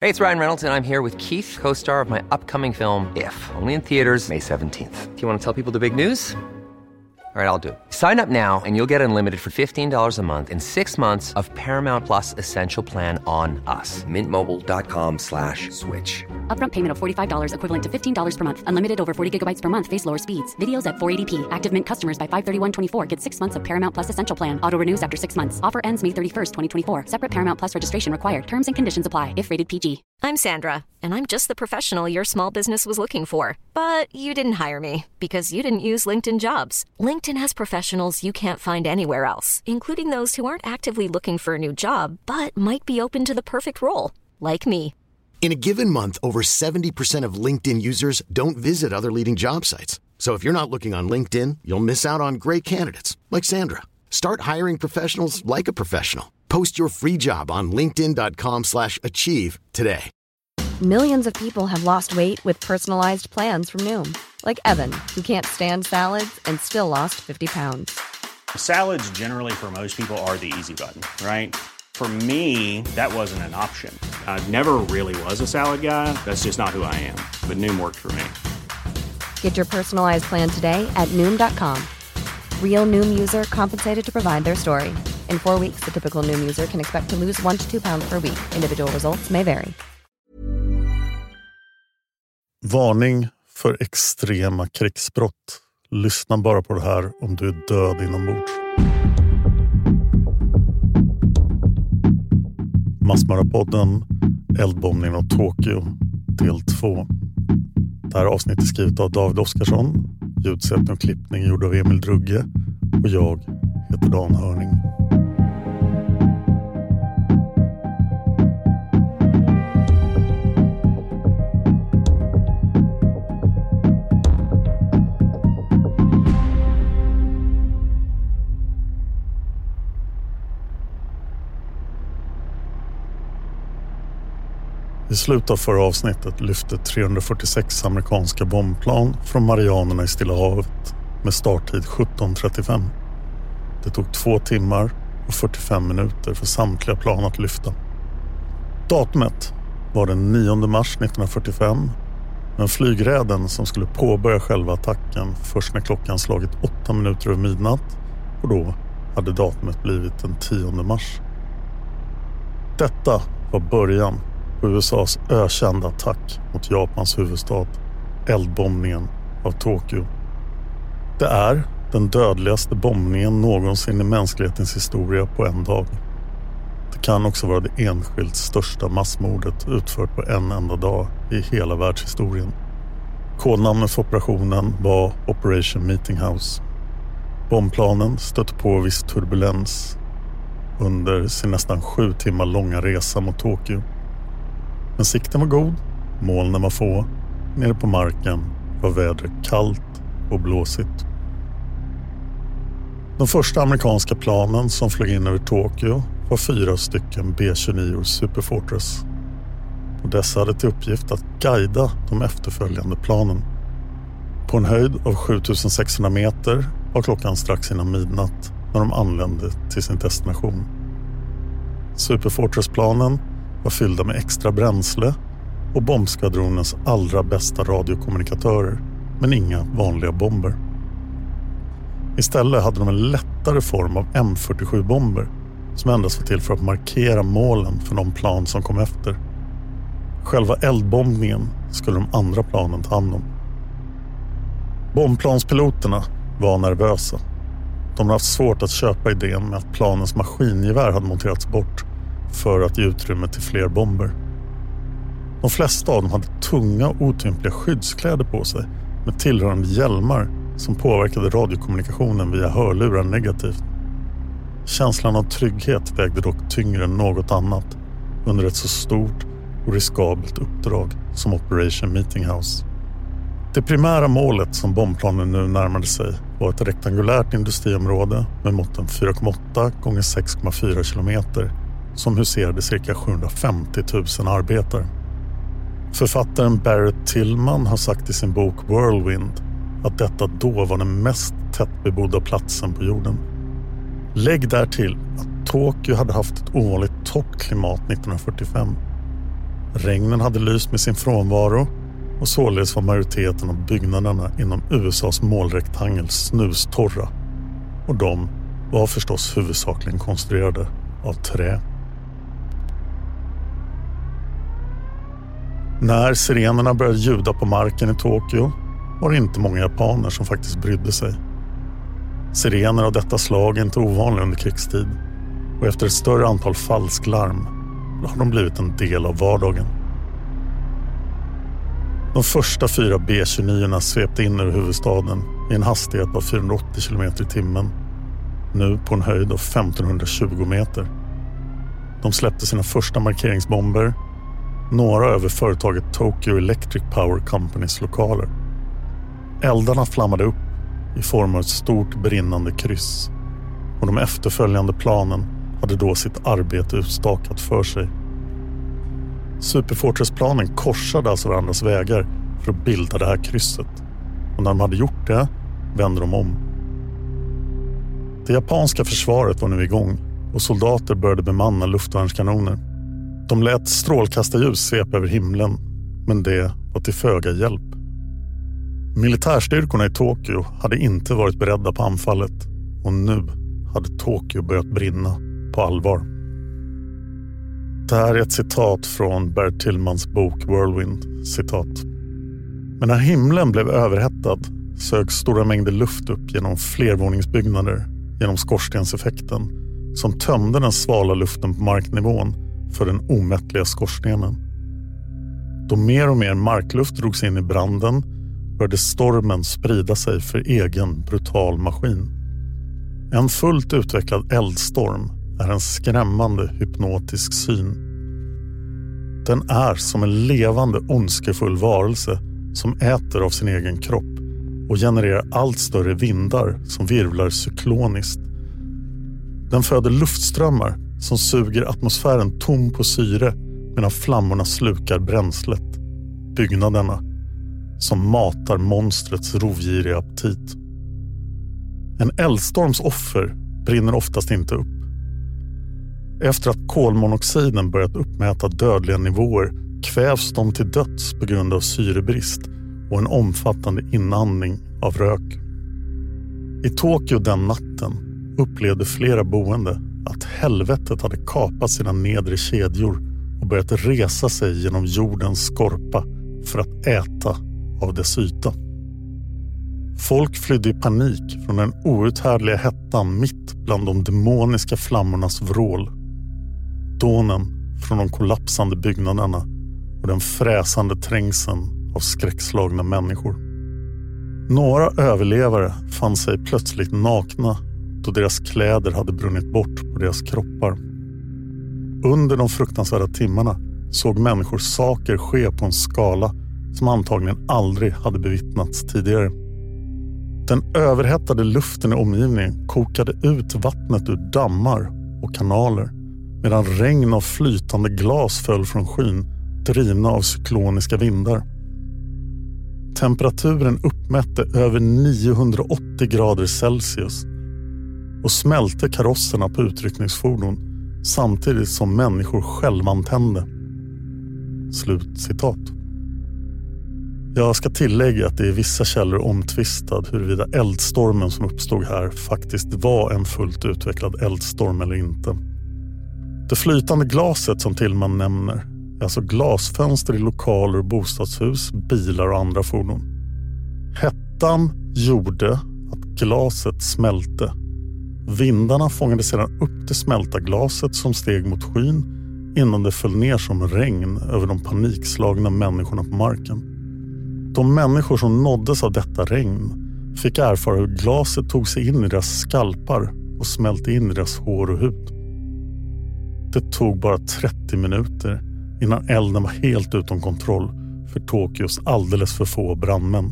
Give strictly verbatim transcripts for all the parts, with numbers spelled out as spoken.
Hey, it's Ryan Reynolds, and I'm here with Keith, co-star of my upcoming film, If, only in theaters May seventeenth. Do you want to tell people the big news? All right, I'll do it. Sign up now and you'll get unlimited for fifteen dollars a month and six months of Paramount Plus Essential Plan on us. Mint Mobile dot com slash switch. Upfront payment of forty-five dollars equivalent to fifteen dollars per month. Unlimited over forty gigabytes per month. Face lower speeds. Videos at four eighty p. Active Mint customers by five thirty-one twenty-four get six months of Paramount Plus Essential Plan. Auto renews after six months. Offer ends May thirty-first, twenty twenty-four. Separate Paramount Plus registration required. Terms and conditions apply if rated P G. I'm Sandra, and I'm just the professional your small business was looking for. But you didn't hire me because you didn't use LinkedIn Jobs. LinkedIn has professionals you can't find anywhere else, including those who aren't actively looking for a new job, but might be open to the perfect role, like me. In a given month, over seventy percent of LinkedIn users don't visit other leading job sites. So if you're not looking on LinkedIn, you'll miss out on great candidates like Sandra. Start hiring professionals like a professional. Post your free job on linkedin dot com slash achieve today. Millions of people have lost weight with personalized plans from Noom. Like Evan, who can't stand salads and still lost fifty pounds. Salads generally for most people are the easy button, right? For me, that wasn't an option. I never really was a salad guy. That's just not who I am. But Noom worked for me. Get your personalized plan today at Noom dot com. Real Noom user compensated to provide their story. In four weeks, the typical Noom user can expect to lose one to two pounds per week. Individual results may vary. Varning för extrema krigsbrott. Lyssna bara på det här om du är död inombords. Massmördarpodden, eldbombningen av Tokyo, del två. Det här avsnittet är skrivet av David Oskarsson, ljudsättning och klippning gjord av Emil Drugge och jag heter Dan Hörning. I slutet av förra avsnittet lyfte trehundrafyrtiosex amerikanska bombplan från Marianerna i Stilla havet med starttid sjutton trettiofem. Det tog två timmar och fyrtiofem minuter för samtliga plan att lyfta. Datumet var den nionde mars nittonhundrafyrtiofem, men flygräden som skulle påbörja själva attacken först när klockan slagit åtta minuter över midnatt, och då hade datumet blivit den tionde mars. Detta var början på U S A:s ökända attack mot Japans huvudstad, eldbombningen av Tokyo. Det är den dödligaste bombningen någonsin i mänsklighetens historia på en dag. Det kan också vara det enskilt största massmordet utfört på en enda dag i hela världshistorien. Kodnamnet för operationen var Operation Meeting House. Bombplanen stötte på viss turbulens under sin nästan sju timmar långa resa mot Tokyo. Men sikten var god, molnen var få, nere på marken var vädret kallt och blåsigt. De första amerikanska planen som flög in över Tokyo var fyra stycken B tjugonio Superfortress. Och dessa hade till uppgift att guida de efterföljande planen. På en höjd av sjutusen sexhundra meter var klockan strax innan midnatt när de anlände till sin destination. Superfortress-planen var fyllda med extra bränsle och bombskvadronens allra bästa radiokommunikatörer, men inga vanliga bomber. Istället hade de en lättare form av M fyrtiosju-bomber som endast var till för att markera målen för de plan som kom efter. Själva eldbombningen skulle de andra planen ta hand om. Bombplanspiloterna var nervösa. De hade haft svårt att köpa idén med att planens maskingevär hade monterats bort för att ge utrymme till fler bomber. De flesta av dem hade tunga och otympliga skyddskläder på sig med tillhörande hjälmar som påverkade radiokommunikationen via hörlurar negativt. Känslan av trygghet vägde dock tyngre än något annat under ett så stort och riskabelt uppdrag som Operation Meeting House. Det primära målet som bombplanen nu närmade sig var ett rektangulärt industriområde med måtten fyra komma åtta gånger sex komma fyra kilometer som huserade cirka sjuhundrafemtio tusen arbetare. Författaren Barrett Tillman har sagt i sin bok Whirlwind att detta då var den mest tättbebodda platsen på jorden. Lägg därtill att Tokyo hade haft ett ovanligt toppklimat nittonhundrafyrtiofem. Regnen hade lyst med sin frånvaro och således var majoriteten av byggnaderna inom U S A:s målrektangel snustorra. Och de var förstås huvudsakligen konstruerade av trä. När sirenerna började ljuda på marken i Tokyo var det inte många japaner som faktiskt brydde sig. Sirener av detta slag är inte ovanliga under krigstid och efter ett större antal falsklarm har de blivit en del av vardagen. De första fyra B tjugonio svepte in över huvudstaden i en hastighet av fyrahundraåttio kilometer i timmen, nu på en höjd av femtonhundratjugo meter. De släppte sina första markeringsbomber, några över företaget Tokyo Electric Power Companys lokaler. Eldarna flammade upp i form av ett stort brinnande kryss och de efterföljande planen hade då sitt arbete utstakat för sig. Superfortress-planen korsade alltså varandras vägar för att bilda det här krysset. Och när de hade gjort det vände de om. Det japanska försvaret var nu igång och soldater började bemanna luftvärnskanoner. De lät strålkastarljus svepa över himlen, men det var till föga hjälp. Militärstyrkorna i Tokyo hade inte varit beredda på anfallet och nu hade Tokyo börjat brinna på allvar. Det här är ett citat från Bert Tillmans bok Whirlwind, citat. Men när himlen blev överhettad sög stora mängder luft upp genom flervåningsbyggnader genom skorstenseffekten som tömde den svala luften på marknivån för den omättliga skorstenen. Då mer och mer markluft drogs in i branden började stormen sprida sig för egen brutal maskin. En fullt utvecklad eldstorm är en skrämmande hypnotisk syn. Den är som en levande ondskefull varelse som äter av sin egen kropp och genererar allt större vindar som virvlar cykloniskt. Den föder luftströmmar som suger atmosfären tom på syre medan flammorna slukar bränslet. Byggnaderna som matar monstrets rovgiriga aptit. En eldstorms offer brinner oftast inte upp. Efter att kolmonoxiden börjat uppmäta dödliga nivåer kvävs de till döds på grund av syrebrist och en omfattande inandning av rök. I Tokyo den natten upplevde flera boende att helvetet hade kapat sina nedre kedjor och börjat resa sig genom jordens skorpa för att äta av dess yta. Folk flydde i panik från den outhärdliga hettan mitt bland de demoniska flammornas vrål. Dånen från de kollapsande byggnaderna och den fräsande trängseln av skräckslagna människor. Några överlevare fann sig plötsligt nakna då deras kläder hade brunnit bort på deras kroppar. Under de fruktansvärda timmarna såg människor saker ske på en skala som antagligen aldrig hade bevittnats tidigare. Den överhettade luften i omgivningen kokade ut vattnet ur dammar och kanaler medan regn av flytande glas föll från skyn drivna av cykloniska vindar. Temperaturen uppmätte över niohundraåttio grader Celsius och smälte karosserna på utryckningsfordon samtidigt som människor självantände. Slut citat. Jag ska tillägga att det i vissa källor omtvistad huruvida eldstormen som uppstod här faktiskt var en fullt utvecklad eldstorm eller inte. Det flytande glaset som Tillman nämner är alltså glasfönster i lokaler och bostadshus, bilar och andra fordon. Hettan gjorde att glaset smälte. Vindarna fångade sedan upp det smälta glaset som steg mot skyn innan det föll ner som regn över de panikslagna människorna på marken. De människor som nåddes av detta regn fick erfara hur glaset tog sig in i deras skalpar och smälte in i deras hår och hud. Det tog bara trettio minuter innan elden var helt utom kontroll för Tokyos alldeles för få brandmän.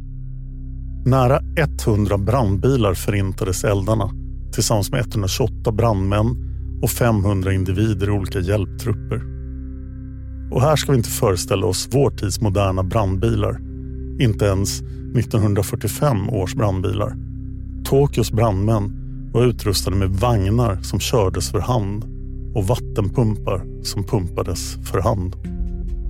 Nära hundra brandbilar förintades eldarna tillsammans med etthundratjugoåtta brandmän och femhundra individer i olika hjälptrupper. Och här ska vi inte föreställa oss vår tids moderna brandbilar, inte ens nittonhundrafyrtiofem års brandbilar. Tokyos brandmän var utrustade med vagnar som kördes för hand och vattenpumpar som pumpades för hand.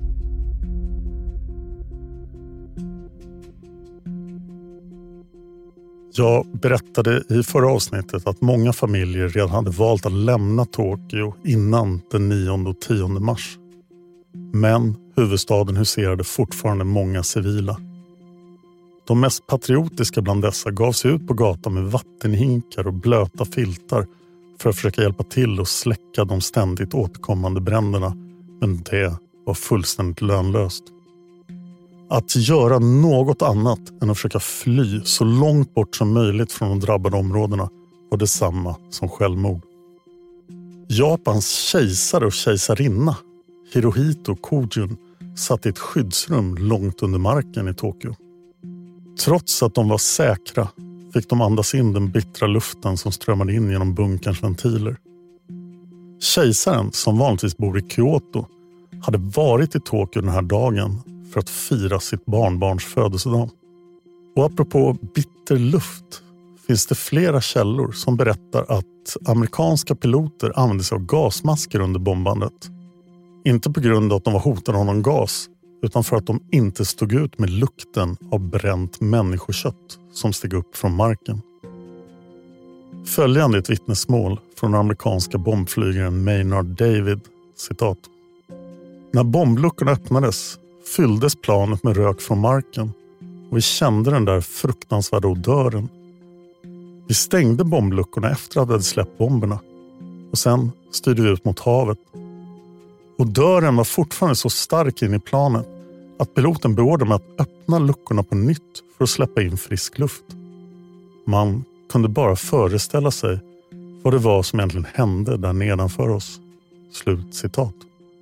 Jag berättade i förra avsnittet att många familjer redan hade valt att lämna Tokyo innan den nionde och tionde mars. Men huvudstaden huserade fortfarande många civila. De mest patriotiska bland dessa gav sig ut på gatan med vattenhinkar och blöta filtar för att försöka hjälpa till att släcka de ständigt återkommande bränderna, men det var fullständigt lönlöst. Att göra något annat än att försöka fly så långt bort som möjligt från de drabbade områdena var detsamma som självmord. Japans kejsare och kejsarinna, Hirohito Kojun, satt i ett skyddsrum långt under marken i Tokyo. Trots att de var säkra fick de andas in den bittra luften som strömmade in genom bunkerns ventiler. Kejsaren, som vanligtvis bor i Kyoto, hade varit i Tokyo den här dagen för att fira sitt barnbarns födelsedag. Och apropå bitter luft finns det flera källor som berättar att amerikanska piloter använde sig av gasmasker under bombandet. Inte på grund av att de var hotade av någon gas, utan för att de inte stod ut med lukten av bränt människokött som steg upp från marken. Följande ett vittnesmål från den amerikanska bombflygaren Maynard David, citat. När bombluckorna öppnades fylldes planet med rök från marken och vi kände den där fruktansvärda odören. Vi stängde bombluckorna efter att vi hade släppt bomberna och sen styrde vi ut mot havet. Odören var fortfarande så stark in i planet att piloten beordrade med att öppna luckorna på nytt för att släppa in frisk luft. Man kunde bara föreställa sig vad det var som egentligen hände där nedanför oss. Slut citat.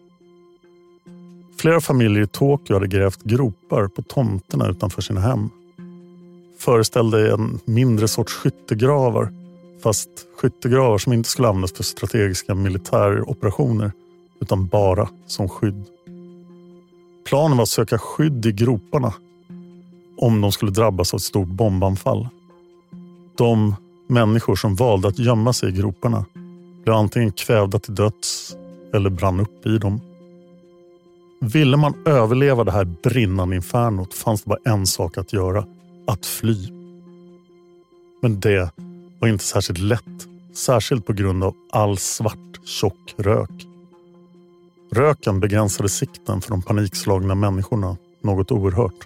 Flera familjer i Tokyo hade grävt gropar på tomterna utanför sina hem. Föreställde en mindre sorts skyttegravar, fast skyttegravar som inte skulle användas för strategiska militäroperationer utan bara som skydd. Planen var att söka skydd i groparna om de skulle drabbas av ett stort bombanfall. De människor som valde att gömma sig i groparna blev antingen kvävda till döds eller brann upp i dem. Ville man överleva det här brinnande infernot fanns det bara en sak att göra, att fly. Men det var inte särskilt lätt, särskilt på grund av all svart, tjock rök. Röken begränsade sikten för de panikslagna människorna, något oerhört.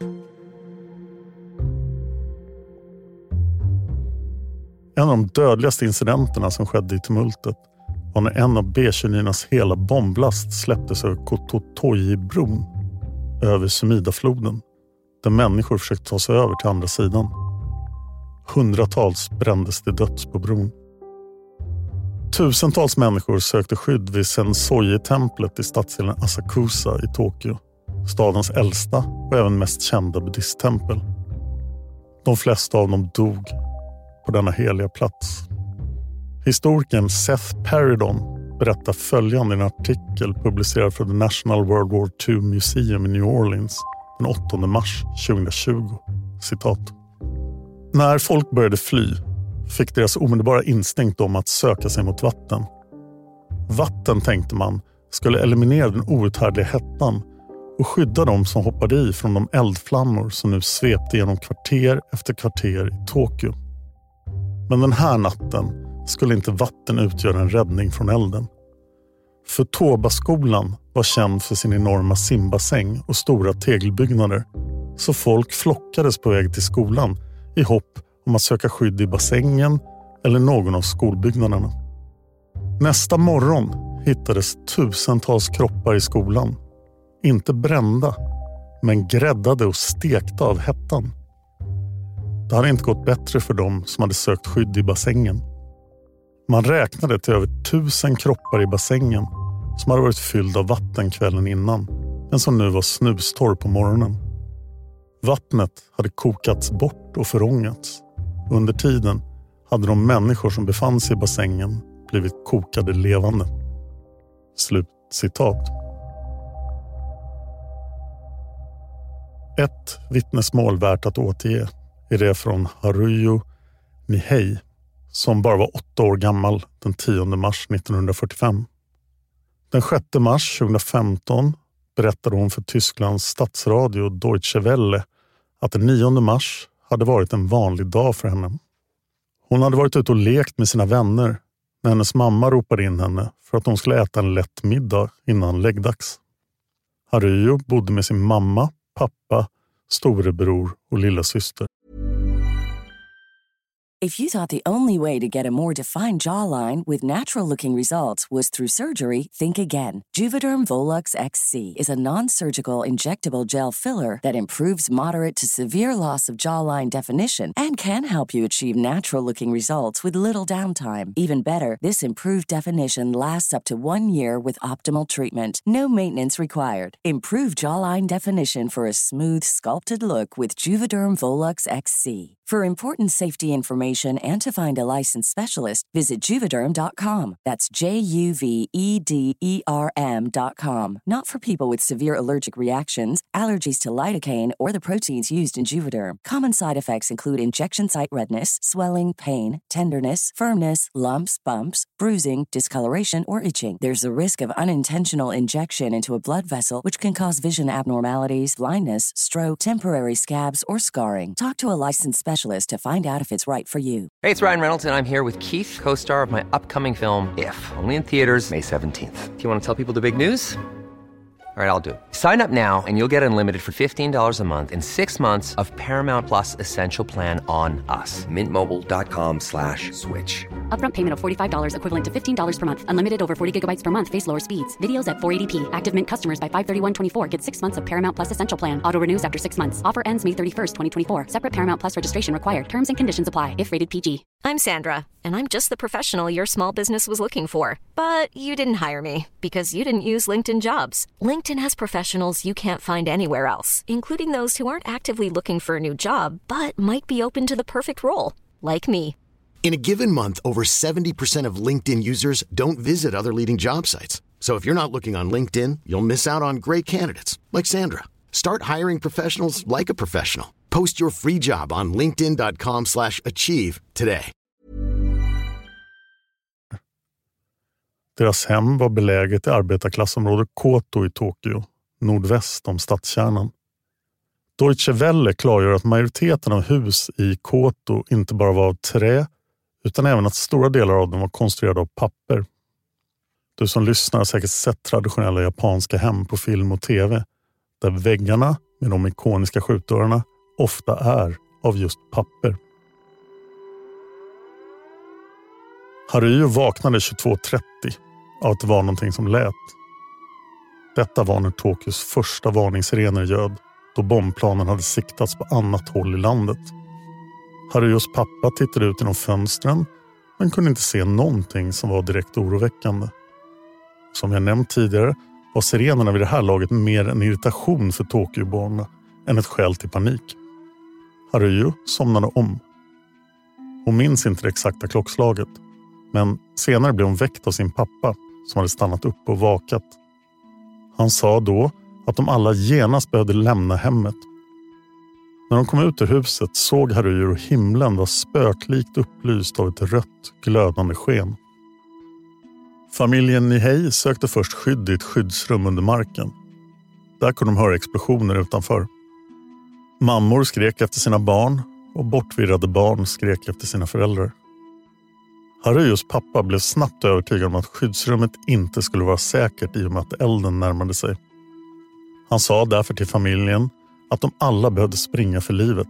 En av de dödligaste incidenterna som skedde i tumultet var när en av B tjugonio hela bomblast släpptes över Kototoji-bron över Sumida-floden, där människor försökte ta sig över till andra sidan. Hundratals brändes till döds på bron. Tusentals människor sökte skydd vid Sensoji-templet i stadsdelen Asakusa i Tokyo, stadens äldsta och även mest kända buddhisttempel. De flesta av dem dog på denna heliga plats. Historikern Seth Peridon berättar följande i en artikel publicerad för The National World War Two Museum i New Orleans den åttonde mars tjugohundratjugo. Citat. När folk började fly fick deras omedelbara instinkt om att söka sig mot vatten. Vatten, tänkte man, skulle eliminera den outhärdliga hettan och skydda dem som hoppade i från de eldflammor som nu svepte genom kvarter efter kvarter i Tokyo. Men den här natten skulle inte vatten utgöra en räddning från elden. För Toba-skolan var känd för sin enorma simbassäng och stora tegelbyggnader, så folk flockades på väg till skolan i hopp om att söka skydd i bassängen eller någon av skolbyggnaderna. Nästa morgon hittades tusentals kroppar i skolan. Inte brända, men gräddade och stekta av hettan. Det hade inte gått bättre för dem som hade sökt skydd i bassängen. Man räknade till över tusen kroppar i bassängen som hade varit fylld av vatten kvällen innan, men som nu var snustorr på morgonen. Vattnet hade kokats bort och förångats. Under tiden hade de människor som befann sig i bassängen blivit kokade levande. Slut citat. Ett vittnesmål värt att återge är det från Haruyo Nihei, som bara var åtta år gammal den tionde mars nittonhundrafyrtiofem. Den sjätte mars tjugohundrafemton berättade hon för Tysklands statsradio Deutsche Welle att den nionde mars hade varit en vanlig dag för henne. Hon hade varit ute och lekt med sina vänner när hennes mamma ropade in henne för att de skulle äta en lätt middag innan läggdags. Haruyo bodde med sin mamma, pappa, storebror och lilla syster. If you thought the only way to get a more defined jawline with natural-looking results was through surgery, think again. Juvederm Volux X C is a non-surgical injectable gel filler that improves moderate to severe loss of jawline definition and can help you achieve natural-looking results with little downtime. Even better, this improved definition lasts up to one year with optimal treatment. No maintenance required. Improve jawline definition for a smooth, sculpted look with Juvederm Volux X C. For important safety information and to find a licensed specialist, visit Juvederm dot com. That's J U V E D E R M dot com. Not for people with severe allergic reactions, allergies to lidocaine, or the proteins used in Juvederm. Common side effects include injection site redness, swelling, pain, tenderness, firmness, lumps, bumps, bruising, discoloration, or itching. There's a risk of unintentional injection into a blood vessel, which can cause vision abnormalities, blindness, stroke, temporary scabs, or scarring. Talk to a licensed specialist to find out if it's right for you. Hey, it's Ryan Reynolds, and I'm here with Keith, co-star of my upcoming film, If, only in theaters May seventeenth. Do you want to tell people the big news? All right, I'll do it. Sign up now and you'll get unlimited for fifteen dollars a month and six months of Paramount Plus Essential Plan on us. Mint Mobile dot com slash switch. Upfront payment of forty-five dollars equivalent to fifteen dollars per month. Unlimited over forty gigabytes per month. Face lower speeds. Videos at four eighty p. Active Mint customers by five thirty-one twenty-four get six months of Paramount Plus Essential Plan. Auto renews after six months. Offer ends May thirty-first, twenty twenty-four. Separate Paramount Plus registration required. Terms and conditions apply if rated P G. I'm Sandra, and I'm just the professional your small business was looking for. But you didn't hire me because you didn't use LinkedIn Jobs. LinkedIn has professionals you can't find anywhere else, including those who aren't actively looking for a new job, but might be open to the perfect role, like me. In a given month, over seventy percent of LinkedIn users don't visit other leading job sites. So if you're not looking on LinkedIn, you'll miss out on great candidates like Sandra. Start hiring professionals like a professional. Post your free job on linkedin dot com slash achieve today. Deras hem var beläget i arbetarklassområdet Koto i Tokyo, nordväst om stadskärnan. Deutsche Welle klargör att majoriteten av hus i Koto inte bara var av trä, utan även att stora delar av dem var konstruerade av papper. Du som lyssnar har säkert sett traditionella japanska hem på film och tv, där väggarna med de ikoniska skjutdörrarna ofta är av just papper. Haruyo vaknade tjugotvå trettio av att det var någonting som lät. Detta var när Tokyos första varningssirener ljöd, då bombplanen hade siktats på annat håll i landet. Haruyos pappa tittade ut genom fönstren men kunde inte se någonting som var direkt oroväckande. Som jag nämnt tidigare var sirenerna vid det här laget mer en irritation för Tokyoborna än ett skäl till panik. Haruyo somnade om. Hon minns inte det exakta klockslaget, men senare blev hon väckt av sin pappa som hade stannat upp och vakat. Han sa då att de alla genast behövde lämna hemmet. När de kom ut ur huset såg Haruyo hur himlen var spöklikt upplyst av ett rött glödande sken. Familjen Nihei sökte först skydd i ett skyddsrum under marken. Där kunde de höra explosioner utanför. Mammor skrek efter sina barn och bortvirrade barn skrek efter sina föräldrar. Haruyos pappa blev snabbt övertygad om att skyddsrummet inte skulle vara säkert i och med att elden närmade sig. Han sa därför till familjen att de alla behövde springa för livet.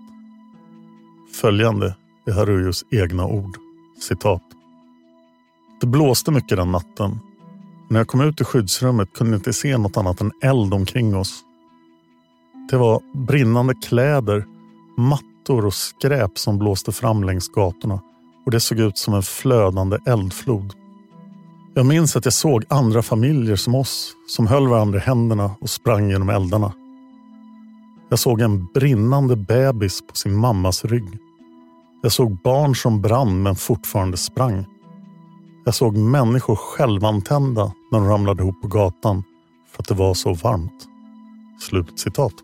Följande är Haruyos egna ord, citat. Det blåste mycket den natten. När jag kom ut i skyddsrummet kunde jag inte se något annat än eld omkring oss. Det var brinnande kläder, mattor och skräp som blåste fram längs gatorna och det såg ut som en flödande eldflod. Jag minns att jag såg andra familjer som oss som höll varandra i händerna och sprang genom eldarna. Jag såg en brinnande bebis på sin mammas rygg. Jag såg barn som brann men fortfarande sprang. Jag såg människor självantända när de ramlade ihop på gatan för att det var så varmt. Slut citat.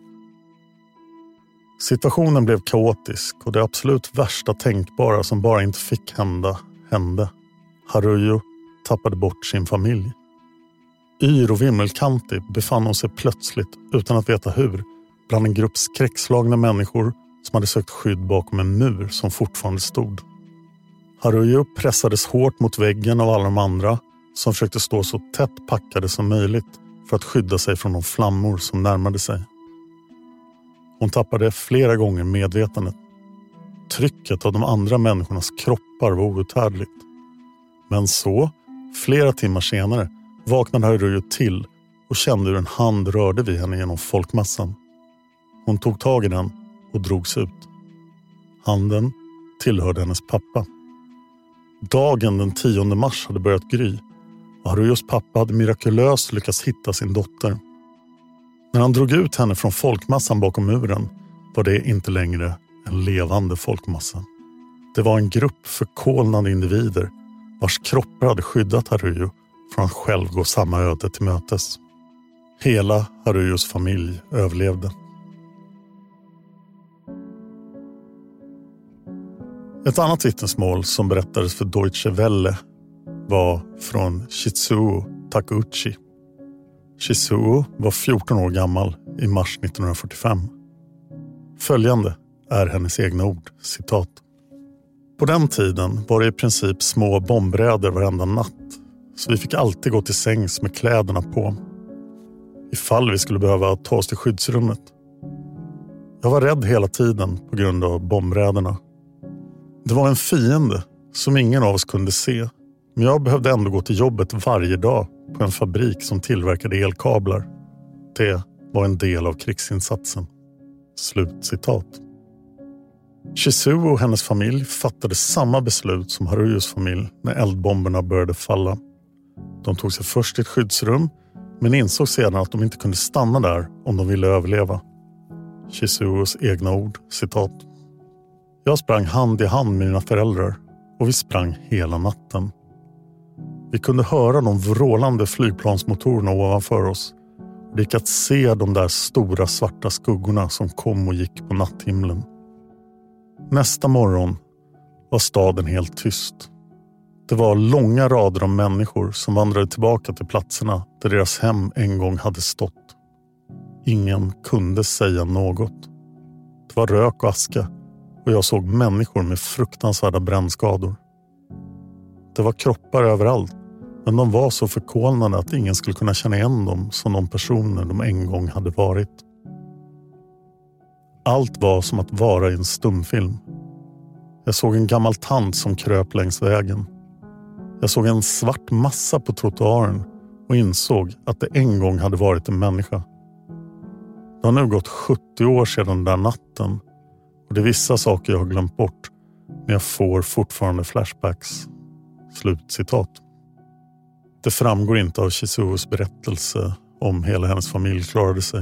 Situationen blev kaotisk och det absolut värsta tänkbara som bara inte fick hända, hände. Haruyo tappade bort sin familj. Yr och vimmelkantig befann hon sig plötsligt, utan att veta hur, bland en grupp skräckslagna människor som hade sökt skydd bakom en mur som fortfarande stod. Haruyo pressades hårt mot väggen av alla de andra som försökte stå så tätt packade som möjligt för att skydda sig från de flammor som närmade sig. Hon tappade flera gånger medvetandet. Trycket av de andra människornas kroppar var outhärdligt. Men så, flera timmar senare, vaknade Haruyo till och kände hur en hand rörde vid henne genom folkmassan. Hon tog tag i den och drogs ut. Handen tillhörde hennes pappa. Dagen den tionde mars hade börjat gry och Haruyos pappa hade mirakulöst lyckats hitta sin dotter. När han drog ut henne från folkmassan bakom muren var det inte längre en levande folkmassa. Det var en grupp förkolnade individer vars kroppar hade skyddat Haruyo från att själv gå samma öde till mötes. Hela Haruyos familj överlevde. Ett annat vittnesmål som berättades för Deutsche Welle var från Shizuo Takeuchi. Shizuo var fjorton år gammal i mars nittonhundrafyrtiofem. Följande är hennes egna ord, citat. På den tiden var det i princip små bombräder varenda natt, så vi fick alltid gå till sängs med kläderna på. Ifall vi skulle behöva ta oss till skyddsrummet. Jag var rädd hela tiden på grund av bombräderna. Det var en fiende som ingen av oss kunde se, men jag behövde ändå gå till jobbet varje dag på en fabrik som tillverkade elkablar. Det var en del av krigsinsatsen. Slut citat. Shizuo och hennes familj fattade samma beslut som Haruyos familj när eldbomberna började falla. De tog sig först till ett skyddsrum, men insåg sedan att de inte kunde stanna där om de ville överleva. Shizuos egna ord, citat. Jag sprang hand i hand med mina föräldrar och vi sprang hela natten. Vi kunde höra de vrålande flygplansmotorerna ovanför oss. Det gick att se de där stora svarta skuggorna som kom och gick på natthimlen. Nästa morgon var staden helt tyst. Det var långa rader av människor som vandrade tillbaka till platserna där deras hem en gång hade stått. Ingen kunde säga något. Det var rök och aska och jag såg människor med fruktansvärda brännskador. Det var kroppar överallt, men de var så förkolnade att ingen skulle kunna känna igen dem som de personer de en gång hade varit. Allt var som att vara i en stumfilm. Jag såg en gammal tant som kröp längs vägen. Jag såg en svart massa på trottoaren och insåg att det en gång hade varit en människa. Det har nu gått sjuttio år sedan den där natten och det är vissa saker jag har glömt bort, men jag får fortfarande flashbacks. Slut citat. Det framgår inte av Shizuos berättelse om hela hennes familj klarade sig.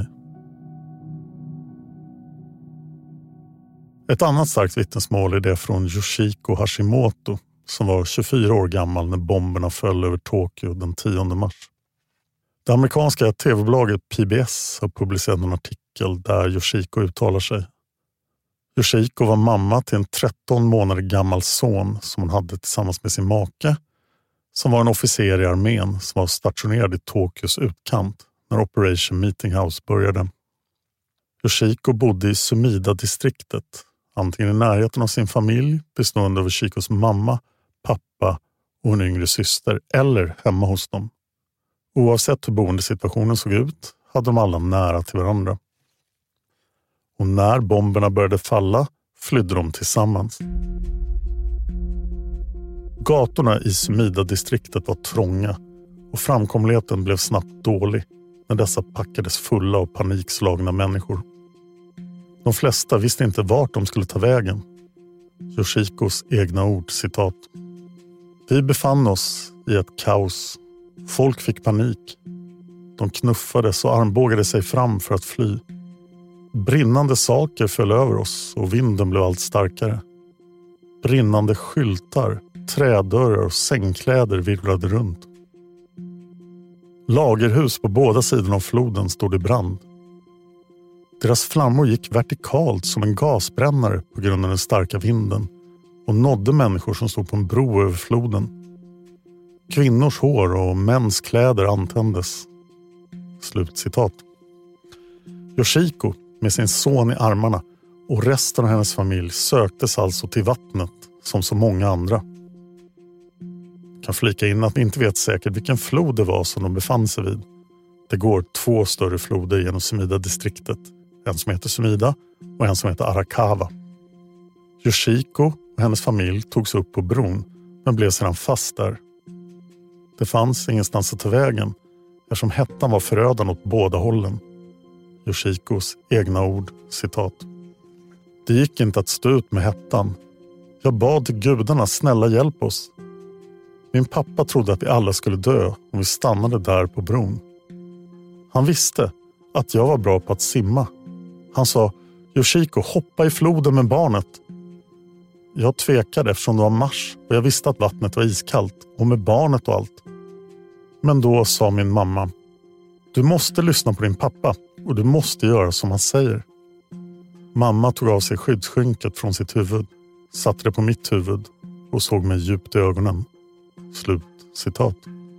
Ett annat starkt vittnesmål är det från Yoshiko Hashimoto som var tjugofyra år gammal när bomberna föll över Tokyo den tionde mars. Det amerikanska tv-bolaget P B S har publicerat en artikel där Yoshiko uttalar sig. Yoshiko var mamma till en tretton månader gammal son som hon hade tillsammans med sin make, som var en officer i armén som var stationerad i Tokyos utkant när Operation Meeting House började. Yoshiko bodde i Sumida-distriktet, antingen i närheten av sin familj bestående av Yoshikos mamma, pappa och en yngre syster, eller hemma hos dem. Oavsett hur boendesituationen såg ut hade de alla nära till varandra. Och när bomberna började falla flydde de tillsammans. Gatorna i Sumida-distriktet var trånga och framkomligheten blev snabbt dålig när dessa packades fulla av panikslagna människor. De flesta visste inte vart de skulle ta vägen. Yoshikos egna ord, citat. Vi befann oss i ett kaos. Folk fick panik. De knuffades och armbågade sig fram för att fly. Brinnande saker föll över oss och vinden blev allt starkare. Brinnande skyltar, trädörrar och sängkläder virvlade runt. Lagerhus på båda sidorna av floden stod i brand. Deras flammor gick vertikalt som en gasbrännare på grund av den starka vinden och nådde människor som stod på en bro över floden. Kvinnors hår och mäns kläder antändes. Slut citat. Yoshiko med sin son i armarna och resten av hennes familj söktes alltså till vattnet som så många andra kan flika in att vi inte vet säkert vilken flod det var som de befann sig vid. Det går två större floder genom Sumida-distriktet. En som heter Sumida och en som heter Arakawa. Yoshiko och hennes familj togs upp på bron men blev sedan fast där. Det fanns ingenstans att ta vägen eftersom hettan var förödande åt båda hållen. Yoshikos egna ord, citat. Det gick inte att stå ut med hettan. Jag bad till gudarna, snälla hjälp oss. Min pappa trodde att vi alla skulle dö om vi stannade där på bron. Han visste att jag var bra på att simma. Han sa, Yoshiko, hoppa i floden med barnet. Jag tvekade eftersom det var mars och jag visste att vattnet var iskallt och med barnet och allt. Men då sa min mamma, du måste lyssna på din pappa och du måste göra som han säger. Mamma tog av sig skyddsskynket från sitt huvud, satte det på mitt huvud och såg mig djupt i ögonen. Slut citat.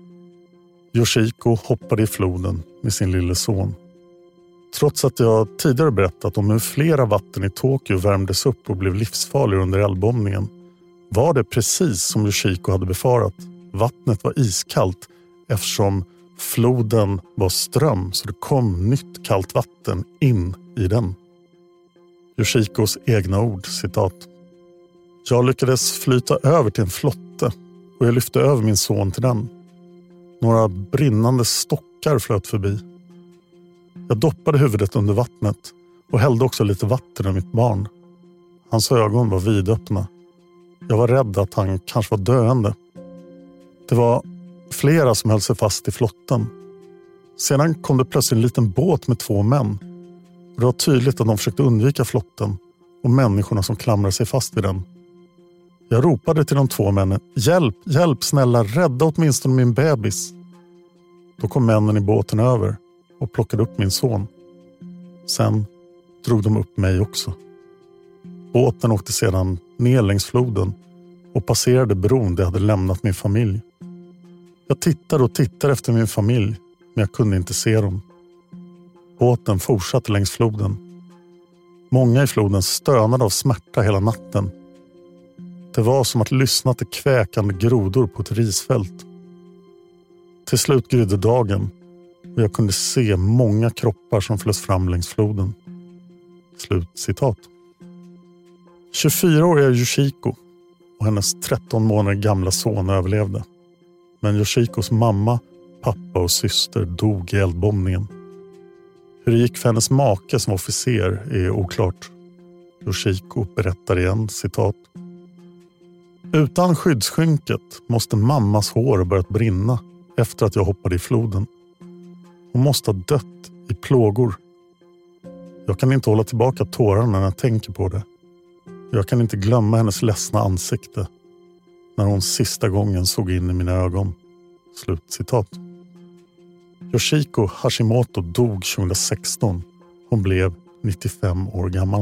Yoshiko hoppade i floden med sin lille son. Trots att jag tidigare berättat om hur flera vatten i Tokyo värmdes upp och blev livsfarliga under eldbombningen, var det precis som Yoshiko hade befarat. Vattnet var iskallt eftersom floden var ström, så det kom nytt kallt vatten in i den. Yoshikos egna ord, citat. Jag lyckades flyta över till en flotte och jag lyfte över min son till den. Några brinnande stockar flöt förbi. Jag doppade huvudet under vattnet och hällde också lite vatten över mitt barn. Hans ögon var vidöppna. Jag var rädd att han kanske var döende. Det var flera som höll sig fast i flotten. Sedan kom det plötsligt en liten båt med två män. Och det var tydligt att de försökte undvika flotten och människorna som klamrade sig fast vid den. Jag ropade till de två männen, hjälp, hjälp snälla, rädda åtminstone min bebis. Då kom männen i båten över och plockade upp min son. Sen drog de upp mig också. Båten åkte sedan ner längs floden och passerade bron där jag hade lämnat min familj. Jag tittade och tittade efter min familj, men jag kunde inte se dem. Båten fortsatte längs floden. Många i floden stönade av smärta hela natten. Det var som att lyssna till kväkande grodor på ett risfält. Till slut grydde dagen och jag kunde se många kroppar som flös fram längs floden. Slut citat. tjugofyraåriga Yoshiko och hennes tretton månader gamla son överlevde. Men Yoshikos mamma, pappa och syster dog i eldbombningen. Hur det gick för hennes make som officer är oklart. Yoshiko berättar igen, citat. Utan skyddsskynket måste mammas hår ha börjat brinna efter att jag hoppade i floden. Hon måste ha dött i plågor. Jag kan inte hålla tillbaka tårarna när jag tänker på det. Jag kan inte glömma hennes ledsna ansikte när hon sista gången såg in i mina ögon. Slut citat. Yoshiko Hashimoto dog tjugohundrasexton. Hon blev nittiofem år gammal.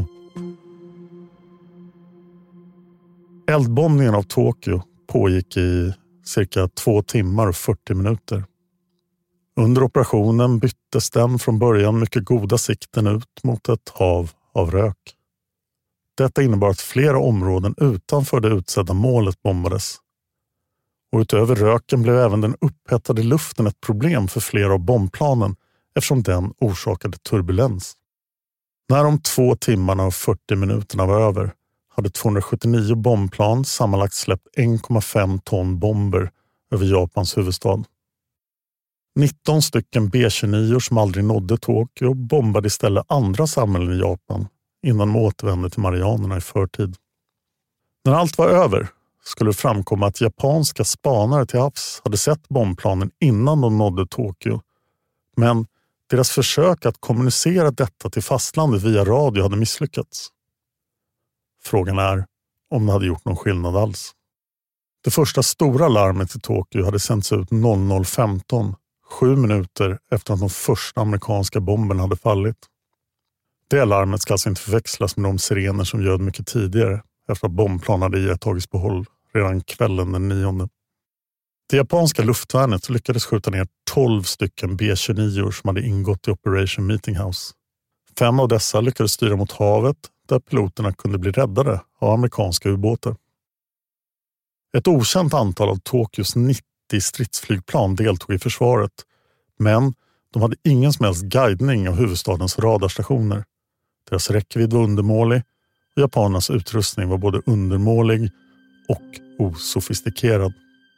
Eldbombningen av Tokyo pågick i cirka två timmar och fyrtio minuter. Under operationen byttes den från början mycket goda sikten ut mot ett hav av rök. Detta innebar att flera områden utanför det utsedda målet bombades. Och utöver röken blev även den upphettade luften ett problem för flera av bombplanen eftersom den orsakade turbulens. När de två timmarna och fyrtio minuterna var över hade tvåhundrasjuttionio bombplan sammanlagt släppt en komma fem ton bomber över Japans huvudstad. nitton stycken B tjugonio som aldrig nådde Tokyo bombade istället andra samhällen i Japan innan de återvände till Marianerna i förtid. När allt var över skulle det framkomma att japanska spanare till havs hade sett bombplanen innan de nådde Tokyo. Men deras försök att kommunicera detta till fastlandet via radio hade misslyckats. Frågan är om det hade gjort någon skillnad alls. Det första stora larmet i Tokyo hade sänts ut noll noll femton, sju minuter efter att de första amerikanska bomberna hade fallit. Det larmet ska alltså inte förväxlas med de sirener som ljöd mycket tidigare efter att bombplan hade iakttagits på håll redan kvällen den nionde. Det japanska luftvärnet lyckades skjuta ner tolv stycken B tjugonio som hade ingått i Operation Meeting House. Fem av dessa lyckades styra mot havet där piloterna kunde bli räddade av amerikanska ubåtar. Ett okänt antal av Tokyos nittio stridsflygplan deltog i försvaret, men de hade ingen som helst guidning av huvudstadens radarstationer. Deras räckvidd var undermålig och japanernas utrustning var både undermålig och osofistikerad.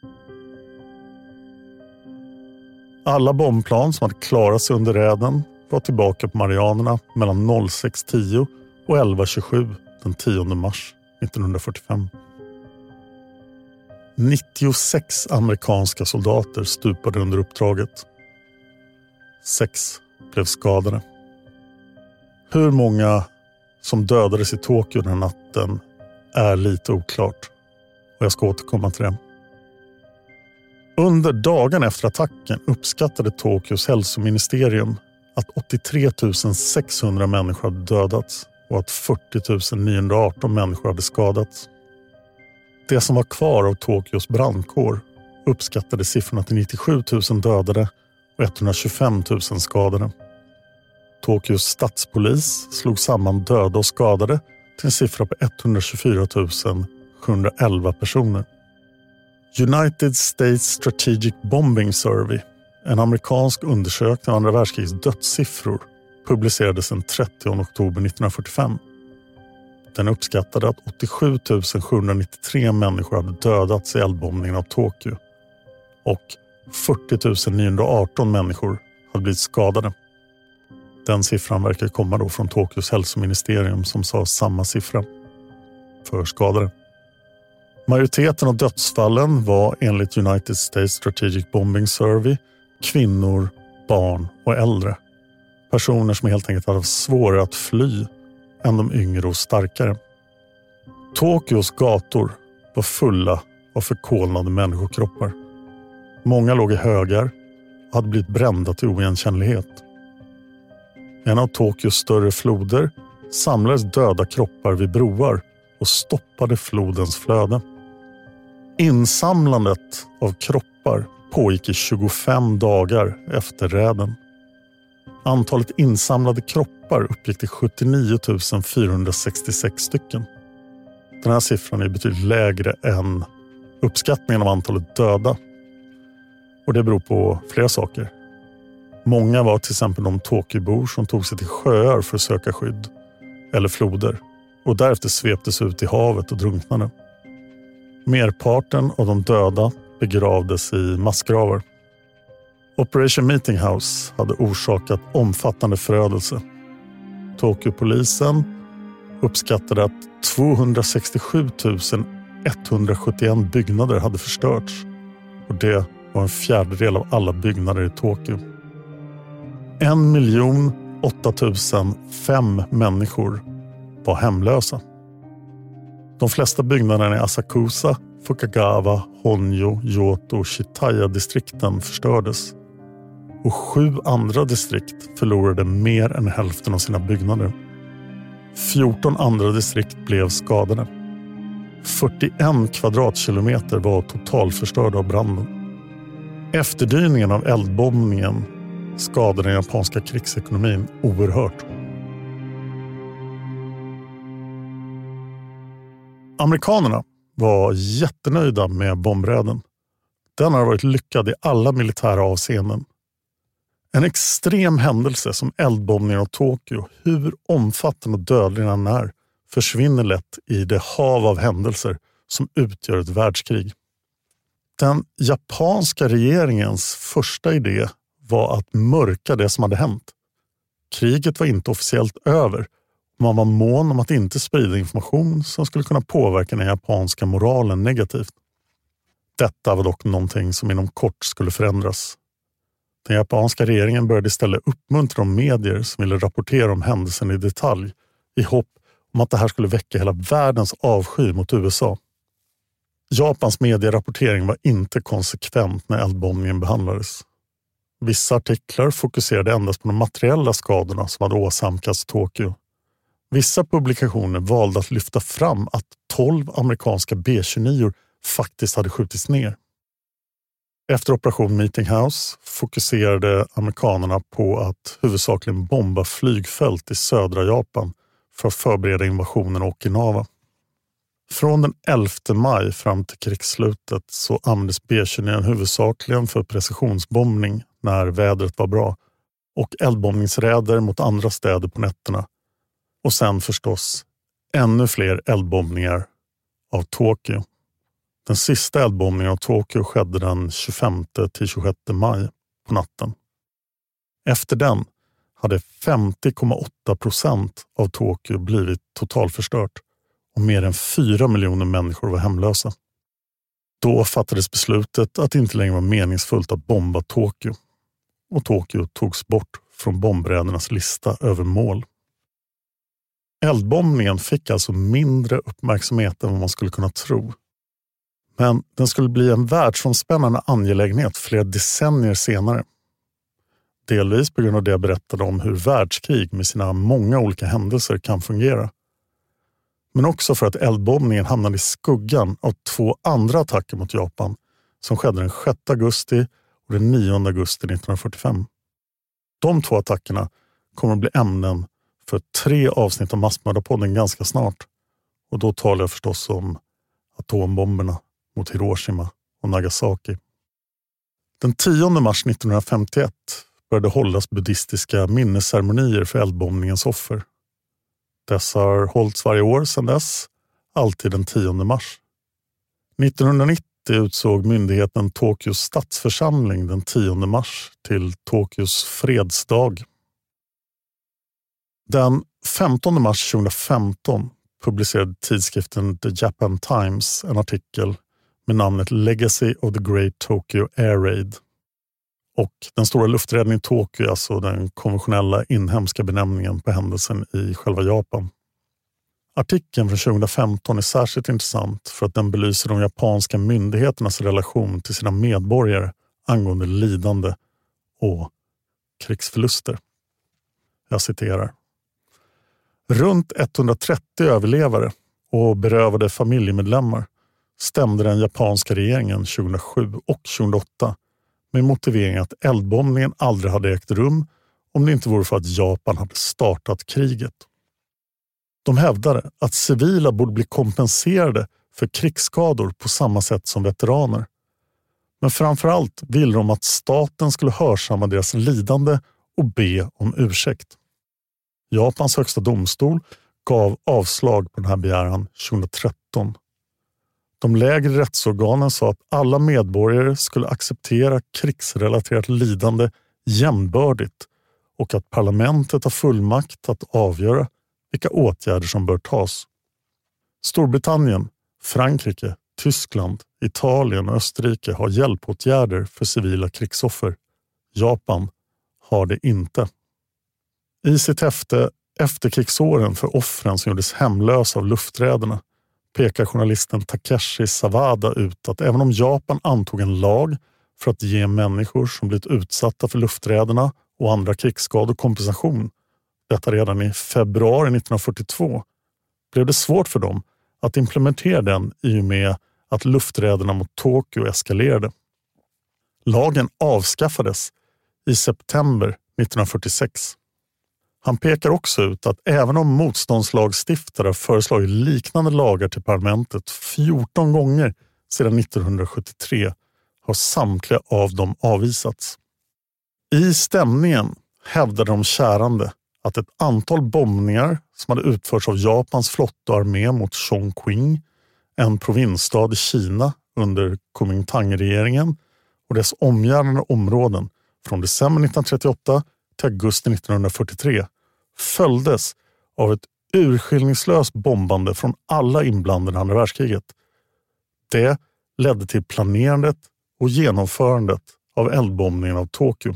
Alla bombplan som hade klarat sig under räden var tillbaka på Marianerna mellan sex tio och elva tjugosju den tionde mars nittonhundrafyrtiofem. nittiosex amerikanska soldater stupade under uppdraget. Sex blev skadade. Hur många som dödades i Tokyo den natten är lite oklart, och jag ska återkomma till det. Under dagen efter attacken uppskattade Tokyos hälsoministerium att åttiotre tusen sexhundra människor hade dödats och att fyrtio tusen niohundraarton människor hade skadats. Det som var kvar av Tokyos brandkår uppskattade siffrorna till nittiosju tusen dödade och etthundratjugofem tusen skadade. Tokyos stadspolis slog samman döda och skadade till en siffra på etthundratjugofyra tusen sjuhundraelva personer. United States Strategic Bombing Survey, en amerikansk undersökning av andra världskrigets dödssiffror, publicerades den trettionde oktober nittonhundrafyrtiofem. Den uppskattade att åttiosju tusen sjuhundranittiotre människor hade dödats i eldbombningen av Tokyo och fyrtio tusen niohundraarton människor hade blivit skadade. Den siffran verkar komma då från Tokyos hälsoministerium som sa samma siffra för skadade. Majoriteten av dödsfallen var enligt United States Strategic Bombing Survey kvinnor, barn och äldre. Personer som helt enkelt hade svårare att fly än de yngre och starkare. Tokyos gator var fulla av förkolnade människokroppar. Många låg i högar och hade blivit brända till oigenkännlighet. En av Tokyos större floder samlades döda kroppar vid broar och stoppade flodens flöde. Insamlandet av kroppar pågick i tjugofem dagar efter räden. Antalet insamlade kroppar uppgick till sjuttionio tusen fyrahundrasextiosex stycken. Den här siffran är betydligt lägre än uppskattningen av antalet döda. Och det beror på flera saker. Många var till exempel de Tokybor som tog sig till sjöar för att söka skydd eller floder och därefter sveptes ut i havet och drunknade. Merparten av de döda begravdes i massgravar. Operation Meeting House hade orsakat omfattande förödelse. Tokyo-polisen uppskattade att tvåhundrasextiosju tusen etthundrasjuttioen byggnader hade förstörts och det var en fjärdedel av alla byggnader i Tokyo. En miljon åtta tusen fem människor var hemlösa. De flesta byggnaderna i Asakusa, Fukagawa, Honjo, Yoto och Shitaya-distrikten förstördes. Och sju andra distrikt förlorade mer än hälften av sina byggnader. fjorton andra distrikt blev skadade. fyrtioen kvadratkilometer var totalförstörda av branden. Efterdyningen av eldbombningen skadade den japanska krigsekonomin oerhört. Amerikanerna var jättenöjda med bombräden. Den har varit lyckad i alla militära avseenden. En extrem händelse som eldbombningen av Tokyo, hur omfattande och dödlig den är, försvinner lätt i det hav av händelser som utgör ett världskrig. Den japanska regeringens första idé var att mörka det som hade hänt. Kriget var inte officiellt över. Man var mån om att inte sprida information som skulle kunna påverka den japanska moralen negativt. Detta var dock någonting som inom kort skulle förändras. Den japanska regeringen började istället uppmuntra de medier som ville rapportera om händelsen i detalj i hopp om att det här skulle väcka hela världens avsky mot U S A. Japans medierapportering var inte konsekvent när eldbombningen behandlades. Vissa artiklar fokuserade endast på de materiella skadorna som hade åsamkats Tokyo. Vissa publikationer valde att lyfta fram att tolv amerikanska B tjugonio faktiskt hade skjutits ner. Efter operation Meeting House fokuserade amerikanerna på att huvudsakligen bomba flygfält i södra Japan för att förbereda invasionen av Okinawa. Från den elfte maj fram till krigsslutet så användes B tjugonio huvudsakligen för precisionsbombning när vädret var bra och eldbombningsräder mot andra städer på nätterna. Och sen förstås ännu fler eldbombningar av Tokyo. Den sista eldbombningen av Tokyo skedde den tjugofemte till tjugosjätte maj på natten. Efter den hade femtio komma åtta procent av Tokyo blivit totalförstört och mer än fyra miljoner människor var hemlösa. Då fattades beslutet att det inte längre var meningsfullt att bomba Tokyo och Tokyo togs bort från bombrädernas lista över mål. Eldbombningen fick alltså mindre uppmärksamhet än vad man skulle kunna tro. Men den skulle bli en världsomspännande angelägenhet flera decennier senare. Delvis på grund av det jag berättade om hur världskrig med sina många olika händelser kan fungera. Men också för att eldbombningen hamnade i skuggan av två andra attacker mot Japan som skedde den sjätte augusti och den nionde augusti nittonhundrafyrtiofem. De två attackerna kommer att bli ämnen för tre avsnitt av Massmördarpodden ganska snart. Och då talar jag förstås om atombomberna mot Hiroshima och Nagasaki. Den tionde mars nittonhundrafemtioett började hållas buddhistiska minnesceremonier för eldbombningens offer. Dessa har hållits varje år sedan dess, alltid den tionde mars. nittonhundranittio utsåg myndigheten Tokyos stadsförsamling den tionde mars till Tokyos fredsdag. Den femtonde mars tjugohundrafemton publicerade tidskriften The Japan Times en artikel med namnet Legacy of the Great Tokyo Air Raid. Och den stora lufträddningen i Tokyo, alltså den konventionella inhemska benämningen på händelsen i själva Japan. Artikeln från tjugohundrafemton är särskilt intressant för att den belyser de japanska myndigheternas relation till sina medborgare angående lidande och krigsförluster. Jag citerar. Runt etthundratrettio överlevare och berövade familjemedlemmar stämde den japanska regeringen tjugohundrasju och tjugohundraåtta med motivering att eldbombningen aldrig hade ägt rum om det inte vore för att Japan hade startat kriget. De hävdade att civila borde bli kompenserade för krigsskador på samma sätt som veteraner. Men framförallt ville de att staten skulle hörsamma deras lidande och be om ursäkt. Japans högsta domstol gav avslag på den här begäran tjugohundratretton. De lägre rättsorganen sa att alla medborgare skulle acceptera krigsrelaterat lidande jämnbördigt och att parlamentet har fullmakt att avgöra vilka åtgärder som bör tas. Storbritannien, Frankrike, Tyskland, Italien och Österrike har hjälpåtgärder för civila krigsoffer. Japan har det inte. I sitt häfte Efterkrigsåren för offren som gjordes hemlösa av lufträderna pekar journalisten Takeshi Sawada ut att även om Japan antog en lag för att ge människor som blivit utsatta för lufträderna och andra krigsskador kompensation, detta redan i februari nittonhundrafyrtiotvå, blev det svårt för dem att implementera den i och med att lufträderna mot Tokyo eskalerade. Lagen avskaffades i september nittonhundrafyrtiosex. Han pekar också ut att även om motståndslagstiftare föreslagit liknande lagar till parlamentet fjorton gånger sedan nittonhundrasjuttiotre har samtliga av dem avvisats. I stämningen hävdade de kärande att ett antal bombningar som hade utförts av Japans flotta och armé mot Chongqing, en provinsstad i Kina under Kuomintang-regeringen och dess omgivande områden från december nittonhundratrettioåtta till augusti nittonhundrafyrtiotre följdes av ett urskillningslöst bombande från alla inblandade i andra världskriget. Det ledde till planerandet och genomförandet av eldbombningen av Tokyo.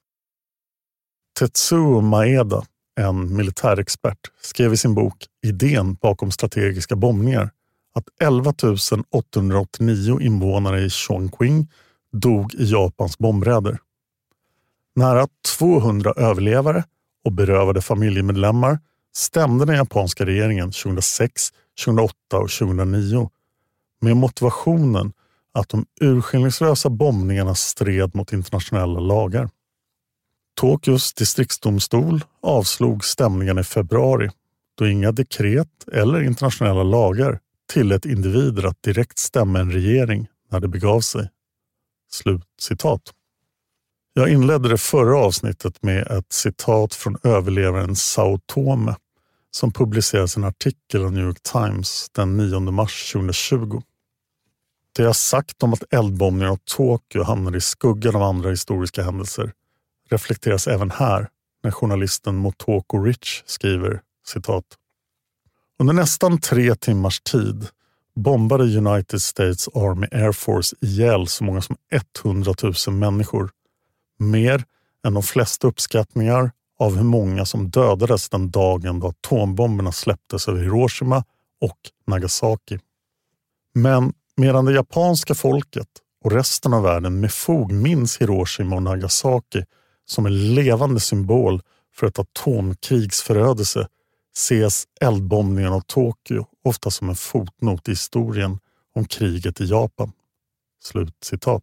Tetsuo Maeda, en militärexpert, skrev i sin bok Idén bakom strategiska bombningar att elva tusen åttahundraåttionio invånare i Chongqing dog i Japans bombräder. Nära tvåhundra överlevare och berövade familjemedlemmar stämde den japanska regeringen tjugohundrasex, tjugohundraåtta och tjugohundranio med motivationen att de urskillningslösa bombningarna stred mot internationella lagar. Tokyos distriktsdomstol avslog stämningen i februari då inga dekret eller internationella lagar tillät individer att direkt stämma en regering när det begav sig. Slut citat. Jag inledde det förra avsnittet med ett citat från överlevaren Sao Tome som publicerades en artikel i New York Times den nionde mars tjugohundratjugo. Det jag sagt om att eldbombningen av Tokyo hamnade i skuggan av andra historiska händelser reflekteras även här när journalisten Motoko Rich skriver, citat: under nästan tre timmars tid bombade United States Army Air Force ihjäl så många som hundratusen människor. Mer än de flesta uppskattningar av hur många som dödades den dagen då atombomberna släpptes över Hiroshima och Nagasaki. Men medan det japanska folket och resten av världen med fog minns Hiroshima och Nagasaki som en levande symbol för ett atomkrigsförödelse ses eldbombningen av Tokyo ofta som en fotnot i historien om kriget i Japan. Slut citat.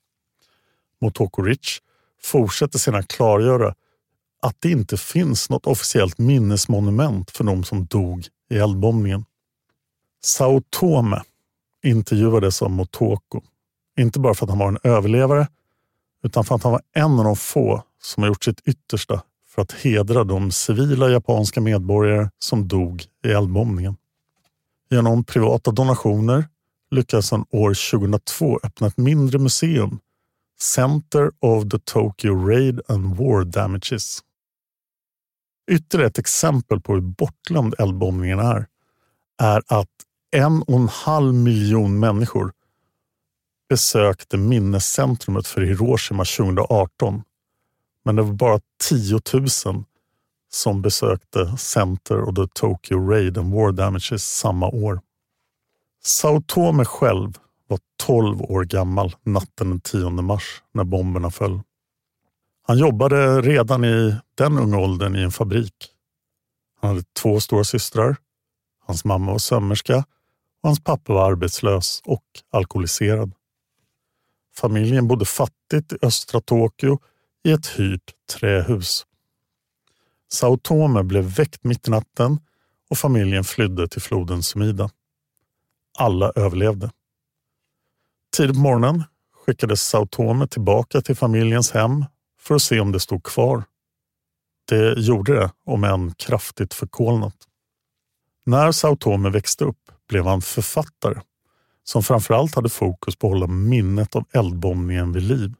Motoko Rich fortsätter sedan klargöra att det inte finns något officiellt minnesmonument för de som dog i eldbombningen. Sao Tome intervjuades av Motoko, inte bara för att han var en överlevare utan för att han var en av de få som har gjort sitt yttersta för att hedra de civila japanska medborgare som dog i eldbombningen. Genom privata donationer lyckades han år tjugohundratvå öppna ett mindre museum, Center of the Tokyo Raid and War Damages. Ytterligare ett exempel på hur bortglömd eldbombningen är, är att en och en halv miljon människor besökte minnescentrumet för Hiroshima tjugoarton. Men det var bara tio tusen som besökte Center of the Tokyo Raid and War Damages samma år. Sao Tome själv var tolv år gammal natten den tionde mars när bomberna föll. Han jobbade redan i den unga åldern i en fabrik. Han hade två stora systrar. Hans mamma var sömmerska och hans pappa var arbetslös och alkoholiserad. Familjen bodde fattigt i östra Tokyo i ett hyrt trähus. Sao Tome blev väckt mitt i natten och familjen flydde till floden Sumida. Alla överlevde. Tidigt på morgonen skickades Sao Tome tillbaka till familjens hem för att se om det stod kvar. Det gjorde det, om än kraftigt förkolnat. När Sao Tome växte upp blev han författare som framförallt hade fokus på att hålla minnet av eldbombningen vid liv.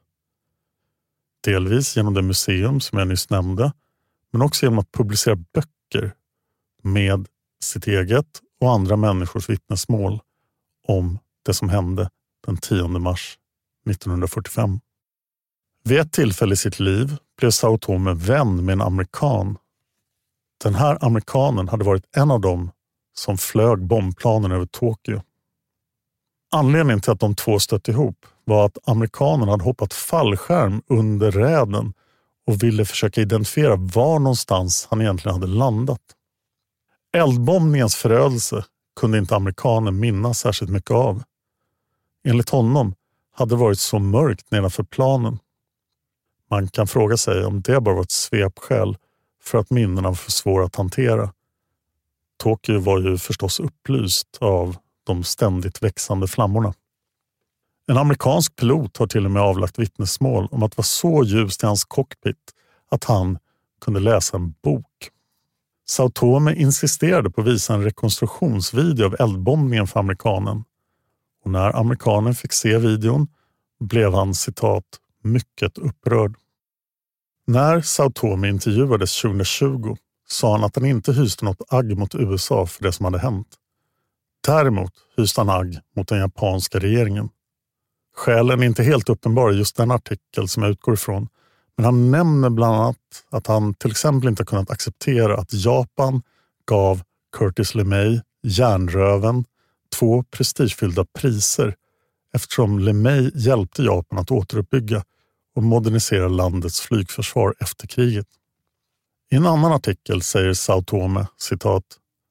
Delvis genom det museum som jag nyss nämnde, men också genom att publicera böcker med sitt eget och andra människors vittnesmål om det som hände den tionde mars nittonhundrafyrtiofem. Vid ett tillfälle i sitt liv blev Sao Tome vän med en amerikan. Den här amerikanen hade varit en av dem som flög bombplanen över Tokyo. Anledningen till att de två stött ihop var att amerikanen hade hoppat fallskärm under räden och ville försöka identifiera var någonstans han egentligen hade landat. Eldbombningens förödelse kunde inte amerikanen minnas särskilt mycket av. Enligt honom hade det varit så mörkt nedanför planen. Man kan fråga sig om det bara var ett svepskäl för att minnena var för svåra att hantera. Tokyo var ju förstås upplyst av de ständigt växande flammorna. En amerikansk pilot har till och med avlagt vittnesmål om att det var så ljust i hans cockpit att han kunde läsa en bok. Sao Tome insisterade på att visa en rekonstruktionsvideo av eldbombningen för amerikanen. Och när amerikanen fick se videon blev han, citat, mycket upprörd. När Sao Tome intervjuades tjugohundratjugo sa han att han inte hyste något agg mot U S A för det som hade hänt. Däremot hyste han agg mot den japanska regeringen. Skälen är inte helt uppenbara i just den artikel som jag utgår ifrån, men han nämner bland annat att han till exempel inte kunnat acceptera att Japan gav Curtis LeMay, järnröven, två prestigefyllda priser eftersom LeMay hjälpte Japan att återuppbygga och modernisera landets flygförsvar efter kriget. I en annan artikel säger Sao Tome, citat,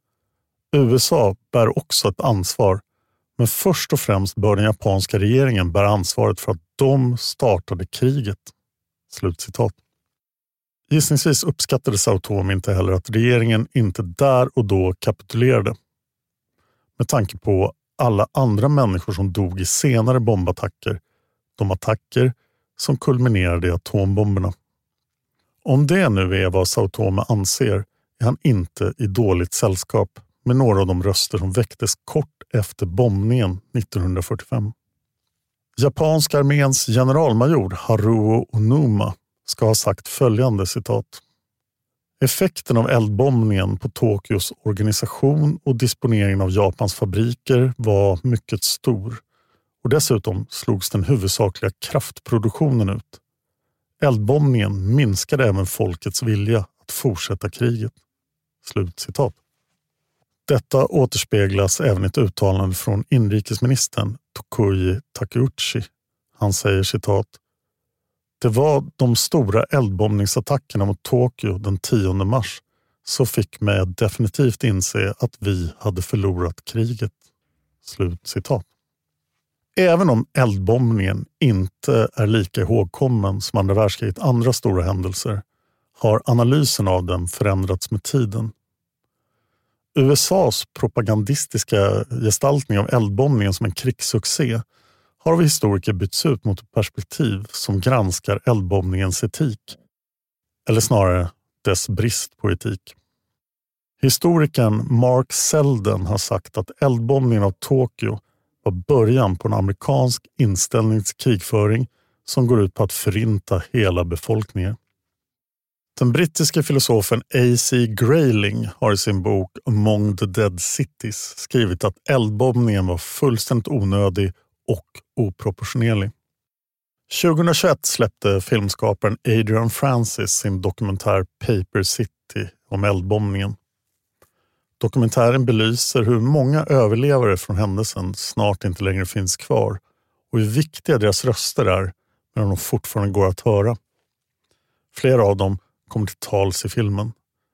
U S A bär också ett ansvar, men först och främst bör den japanska regeringen bära ansvaret för att de startade kriget. Slutcitat. Gissningsvis uppskattade Sao Tome inte heller att regeringen inte där och då kapitulerade. med tanke på alla andra människor som dog i senare bombattacker, de attacker som kulminerade i atombomberna. Om det nu är vad Sao Tome anser är han inte i dåligt sällskap med några av de röster som väcktes kort efter bombningen nittonhundrafyrtiofem. Japanska arméns generalmajor Haruo Onuma ska ha sagt följande citat. Effekten av eldbombningen på Tokyos organisation och disponeringen av Japans fabriker var mycket stor och dessutom slogs den huvudsakliga kraftproduktionen ut. Eldbombningen minskade även folkets vilja att fortsätta kriget. Slut citat. Detta återspeglas även i ett uttalande från inrikesministern Tokuji Takeuchi. Han säger citat. Det var de stora eldbombningsattackerna mot Tokyo den tionde mars så fick mig att definitivt inse att vi hade förlorat kriget. Slut citat. Även om eldbombningen inte är lika ihågkommen som andra världskriget andra stora händelser har analysen av den förändrats med tiden. U S A:s propagandistiska gestaltning av eldbombningen som en krigssuccé har av historiker bytts ut mot ett perspektiv som granskar eldbombningens etik, eller snarare dess brist på etik. Historikern Mark Selden har sagt att eldbombningen av Tokyo var början på en amerikansk inställningskrigföring som går ut på att förinta hela befolkningen. Den brittiska filosofen A C Grayling har i sin bok Among the Dead Cities skrivit att eldbombningen var fullständigt onödig och oproportionerlig. tjugohundratjugoett släppte filmskaparen Adrian Francis sin dokumentär Paper City om eldbombningen. Dokumentären belyser hur många överlevare från händelsen snart inte längre finns kvar och hur viktiga deras röster är medan de fortfarande går att höra. Flera av dem kommer till tals i filmen.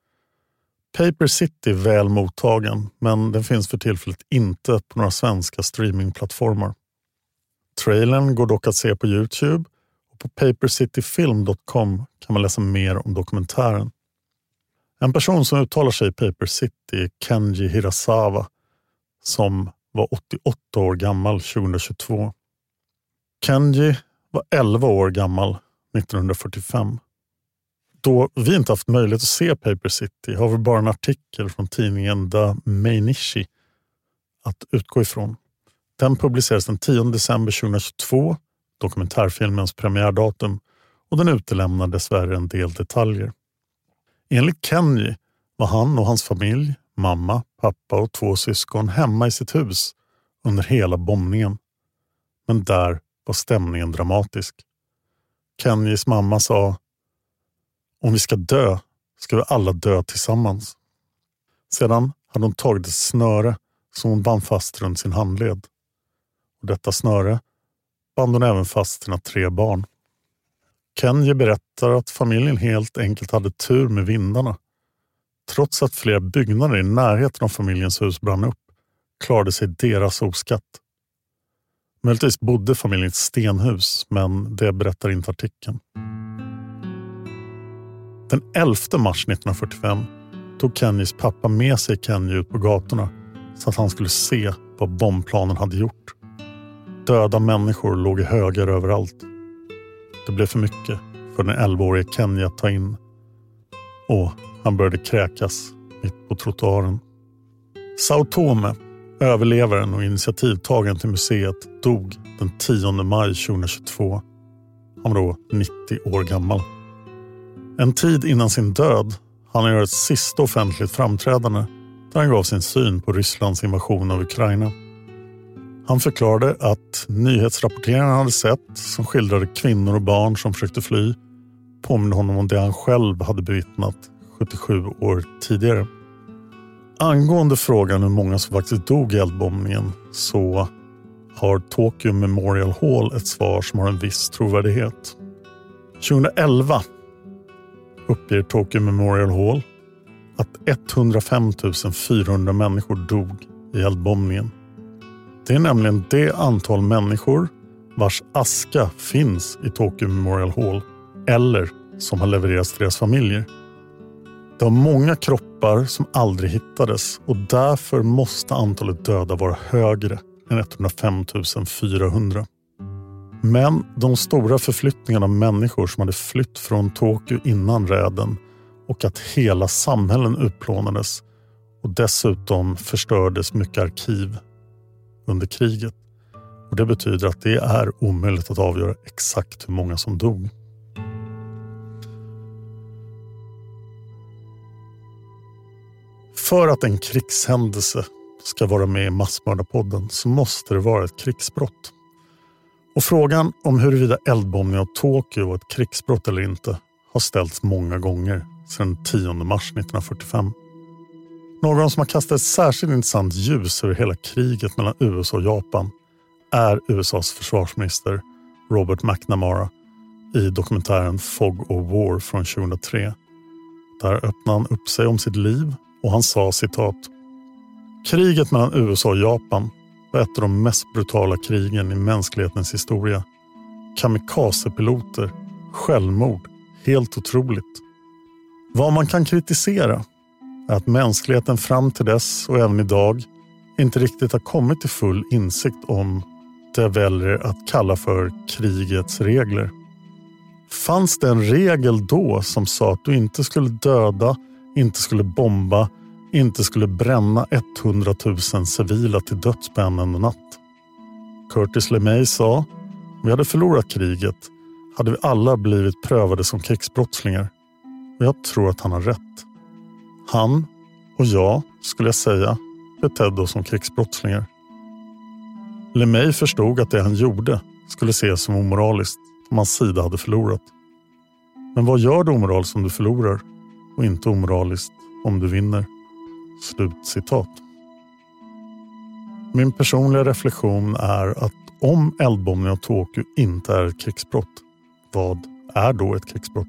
Paper City är väl mottagen, men den finns för tillfället inte på några svenska streamingplattformar. Trailern går dock att se på YouTube och på papercityfilm dot com kan man läsa mer om dokumentären. En person som uttalar sig i Paper City är Kenji Hirasawa som var åttioåtta år gammal tjugohundratjugotvå. Kenji var elva år gammal nittonhundrafyrtiofem. Då vi inte haft möjlighet att se Paper City har vi bara en artikel från tidningen The Mainichi att utgå ifrån. Den publicerades den tionde december tjugohundratjugotvå, dokumentärfilmens premiärdatum, och den utelämnar dessvärre en del detaljer. Enligt Kenji var han och hans familj, mamma, pappa och två syskon hemma i sitt hus under hela bombningen. Men där var stämningen dramatisk. Kenjis mamma sa: om vi ska dö ska vi alla dö tillsammans. Sedan hade hon tagit ett snöre som hon band fast runt sin handled. Och detta snöre band hon även fast sina tre barn. Kenji berättar att familjen helt enkelt hade tur med vindarna. Trots att flera byggnader i närheten av familjens hus brann upp klarade sig deras oskatt. Möjligtvis bodde familjen i ett stenhus, men det berättar inte artikeln. Den elfte mars nittonhundrafyrtiofem tog Kenjis pappa med sig Kenji ut på gatorna så att han skulle se vad bombplanen hade gjort. Döda människor låg i högar överallt. Det blev för mycket för den elvaårige Kenji att ta in. Och han började kräkas mitt på trottoaren. Sao Tome, överlevaren och initiativtagaren till museet, dog den tionde maj tjugohundratjugotvå. Han var då nittio år gammal. En tid innan sin död hann han göra ett sista offentligt framträdande där han gav sin syn på Rysslands invasion av Ukraina. Han förklarade att nyhetsrapporteringen han hade sett, som skildrade kvinnor och barn som försökte fly, påminner honom om det han själv hade bevittnat sjuttiosju år tidigare. Angående frågan hur många som faktiskt dog i eldbombningen så har Tokyo Memorial Hall ett svar som har en viss trovärdighet. tjugohundraelva uppger Tokyo Memorial Hall att etthundrafem tusen fyrahundra människor dog i eldbombningen. Det är nämligen det antal människor vars aska finns i Tokyo Memorial Hall eller som har levererats till deras familjer. Det var många kroppar som aldrig hittades och därför måste antalet döda vara högre än etthundrafem tusen fyrahundra. Men de stora förflyttningarna av människor som hade flytt från Tokyo innan räden och att hela samhällen utplånades och dessutom förstördes mycket arkiv under kriget. Och det betyder att det är omöjligt att avgöra exakt hur många som dog. För att en krigshändelse ska vara med i Massmördarpodden så måste det vara ett krigsbrott. Och frågan om huruvida eldbombning av Tokyo var ett krigsbrott eller inte har ställts många gånger sedan tionde mars nittonhundrafyrtiofem. Någon som har kastat ett särskilt intressant ljus över hela kriget mellan U S A och Japan är U S A:s försvarsminister Robert McNamara i dokumentären Fog of War från tjugohundratre. Där öppnade han upp sig om sitt liv och han sa citat: "Kriget mellan U S A och Japan var ett av de mest brutala krigen i mänsklighetens historia. Kamikazepiloter, självmord, helt otroligt. Vad man kan kritisera är att mänskligheten fram till dess och även idag inte riktigt har kommit till full insikt om det jag väljer att kalla för krigets regler. Fanns det en regel då som sa att du inte skulle döda, inte skulle bomba, inte skulle bränna etthundratusen civila till döds på en enda natt? Curtis LeMay sa: om vi hade förlorat kriget hade vi alla blivit prövade som krigsbrottslingar. Och jag tror att han har rätt. Han och jag, skulle jag säga, betedde oss som krigsbrottslingar. LeMay förstod att det han gjorde skulle ses som omoraliskt om hans sida hade förlorat. Men vad gör det omoraliskt om du förlorar och inte omoraliskt om du vinner?" Slut citat. Min personliga reflektion är att om eldbombning av Tokyo inte är ett krigsbrott, vad är då ett krigsbrott?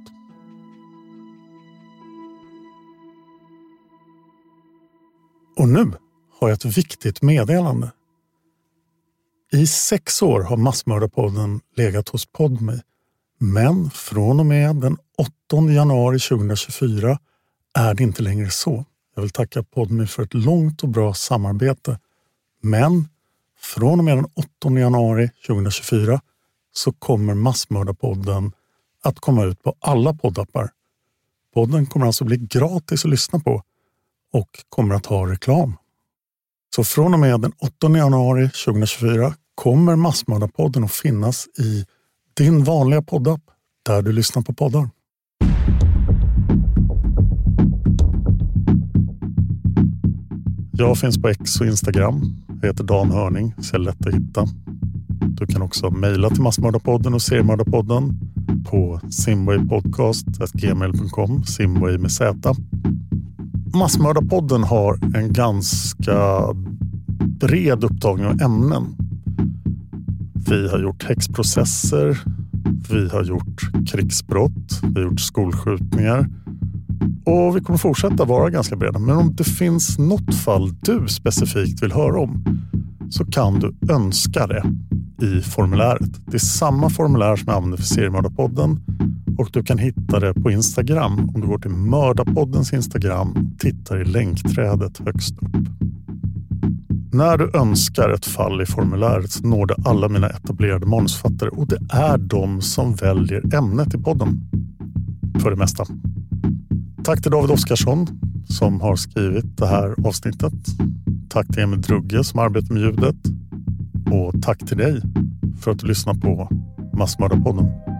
Och nu har jag ett viktigt meddelande. I sex år har Massmördarpodden legat hos Podme, men från och med den åttonde januari tjugohundratjugofyra är det inte längre så. Jag vill tacka Podme för ett långt och bra samarbete, men från och med den åttonde januari tjugohundratjugofyra så kommer Massmördarpodden att komma ut på alla poddappar. Podden kommer alltså bli gratis att lyssna på och kommer att ha reklam. Så från och med den åttonde januari tjugohundratjugofyra kommer Massmördarpodden att finnas i din vanliga poddapp där du lyssnar på poddar. Jag finns på X och Instagram. Jag heter Dan Hörning, så är lätt att hitta. Du kan också mejla till Massmördarpodden och Seriemördarpodden på simwaypodcast at gmail dot com, Simway med Z. Massmördarpodden har en ganska bred upptagning av ämnen. Vi har gjort häxprocesser, vi har gjort krigsbrott, vi har gjort skolskjutningar och vi kommer fortsätta vara ganska breda. Men om det finns något fall du specifikt vill höra om så kan du önska det i formuläret. Det är samma formulär som jag använder för Seriemördarpodden och du kan hitta det på Instagram om du går till Mördarpoddens Instagram och tittar i länkträdet högst upp. När du önskar ett fall i formuläret så når det alla mina etablerade manusfattare och det är de som väljer ämnet i podden för det mesta. Tack till David Oskarsson som har skrivit det här avsnittet. Tack till Emil Drugge som arbetar med ljudet. Och tack till dig för att du lyssnar på Massmördarpodden.